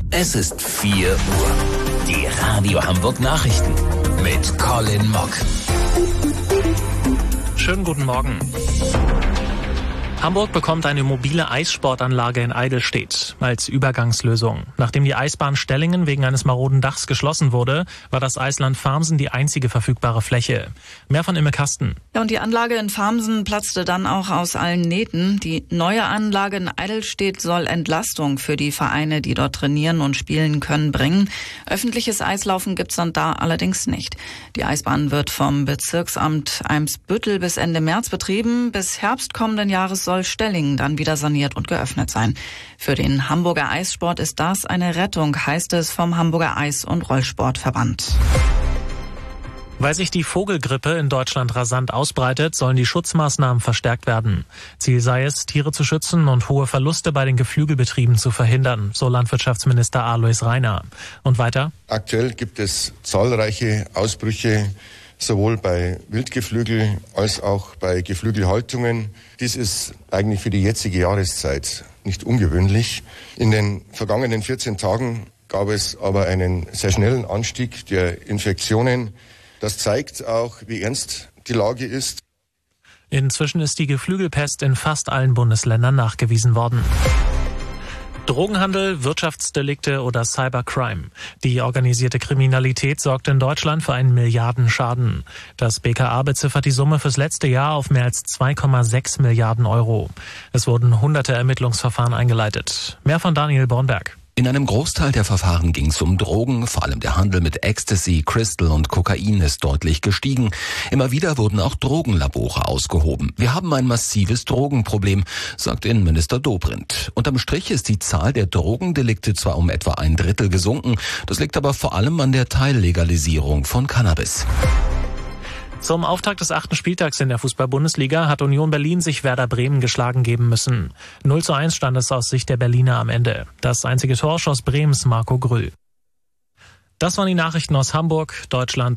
Es ist 4 Uhr. Die Radio Hamburg Nachrichten mit Colin Mock. Schönen guten Morgen. Hamburg bekommt eine mobile Eissportanlage in Eidelstedt als Übergangslösung. Nachdem die Eisbahn Stellingen wegen eines maroden Dachs geschlossen wurde, war das Eisland Farmsen die einzige verfügbare Fläche. Mehr von Imme Kasten. Ja, und die Anlage in Farmsen platzte dann auch aus allen Nähten. Die neue Anlage in Eidelstedt soll Entlastung für die Vereine, die dort trainieren und spielen können, bringen. Öffentliches Eislaufen gibt's dann da allerdings nicht. Die Eisbahn wird vom Bezirksamt Eimsbüttel bis Ende März betrieben. Bis Herbst kommenden Jahres soll Stellingen dann wieder saniert und geöffnet sein. Für den Hamburger Eissport ist das eine Rettung, heißt es vom Hamburger Eis- und Rollsportverband. Weil sich die Vogelgrippe in Deutschland rasant ausbreitet, sollen die Schutzmaßnahmen verstärkt werden. Ziel sei es, Tiere zu schützen und hohe Verluste bei den Geflügelbetrieben zu verhindern, so Landwirtschaftsminister Alois Rainer. Und weiter? Aktuell gibt es zahlreiche Ausbrüche, sowohl bei Wildgeflügel als auch bei Geflügelhaltungen. Dies ist eigentlich für die jetzige Jahreszeit nicht ungewöhnlich. In den vergangenen 14 Tagen gab es aber einen sehr schnellen Anstieg der Infektionen. Das zeigt auch, wie ernst die Lage ist. Inzwischen ist die Geflügelpest in fast allen Bundesländern nachgewiesen worden. Drogenhandel, Wirtschaftsdelikte oder Cybercrime. Die organisierte Kriminalität sorgt in Deutschland für einen Milliardenschaden. Das BKA beziffert die Summe fürs letzte Jahr auf mehr als 2,6 Milliarden Euro. Es wurden hunderte Ermittlungsverfahren eingeleitet. Mehr von Daniel Bornberg. In einem Großteil der Verfahren ging es um Drogen, vor allem der Handel mit Ecstasy, Crystal und Kokain ist deutlich gestiegen. Immer wieder wurden auch Drogenlabore ausgehoben. Wir haben ein massives Drogenproblem, sagt Innenminister Dobrindt. Unterm Strich ist die Zahl der Drogendelikte zwar um etwa 1/3 gesunken, das liegt aber vor allem an der Teillegalisierung von Cannabis. Zum Auftakt des 8. Spieltags in der Fußball-Bundesliga hat Union Berlin sich Werder Bremen geschlagen geben müssen. 0:1 stand es aus Sicht der Berliner am Ende. Das einzige Tor schoss Bremens Marco Grüll. Das waren die Nachrichten aus Hamburg, Deutschland